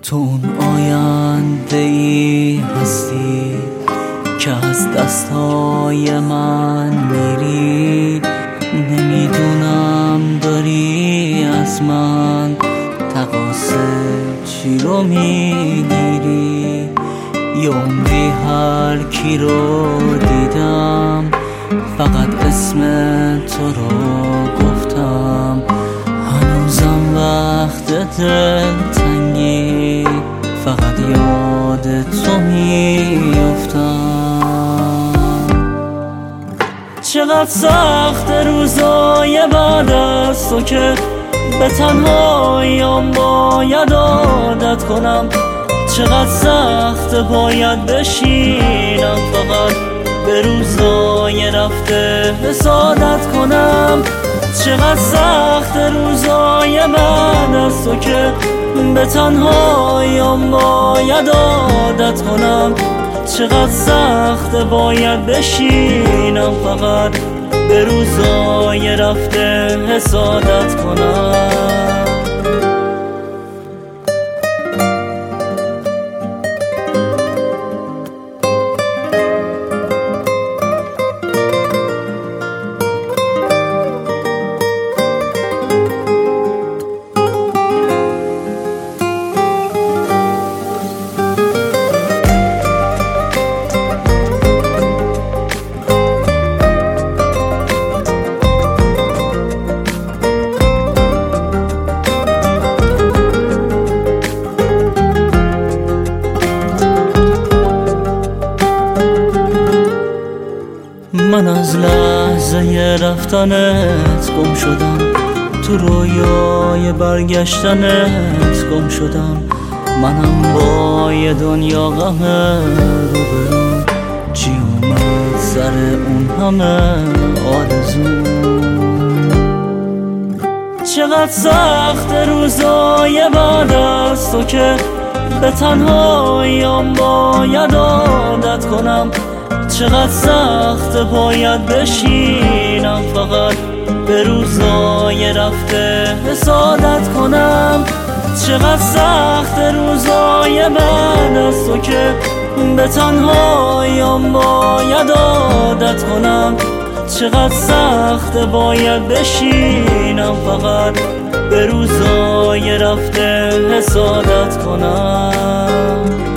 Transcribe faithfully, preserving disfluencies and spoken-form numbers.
تو اون آینده ای هستی که از دستای من میری. نمیدونم داری از من تقاص چی رو میگیری. یه عمری هر کی رو دیدم فقط اسم تو رو گفتم. هنوزم وقت دلتنگی فقط یاد تو میافتم. چقدر سخت روزای بعد از تو که به تنهاییم باید عادت کنم. چقدر سخت باید بشینم فقط به روزای رفته حسادت کنم. چقدر سخت روزای بعد از تو که به تنهاییم باید عادت کنم. چقدر سخت باید بشینم فقط به روزای رفته حسادت کنم. من از لحظه رفتنت گم شدم، تو رویای برگشتنت گم شدم. منم با یه دنیا غم روبرو، چی اومد سر اون همه آرزو. چقدر سخت روزای بعد از تو که به تنهاییم باید عادت کنم. چقدر سخت باید بشینم فقط به روزای رفته حسادت کنم. چقدر سخت روزای بعد از تو که به تنهاییم باید عادت کنم. چقدر سخت باید بشینم فقط به روزای رفته حسادت کنم.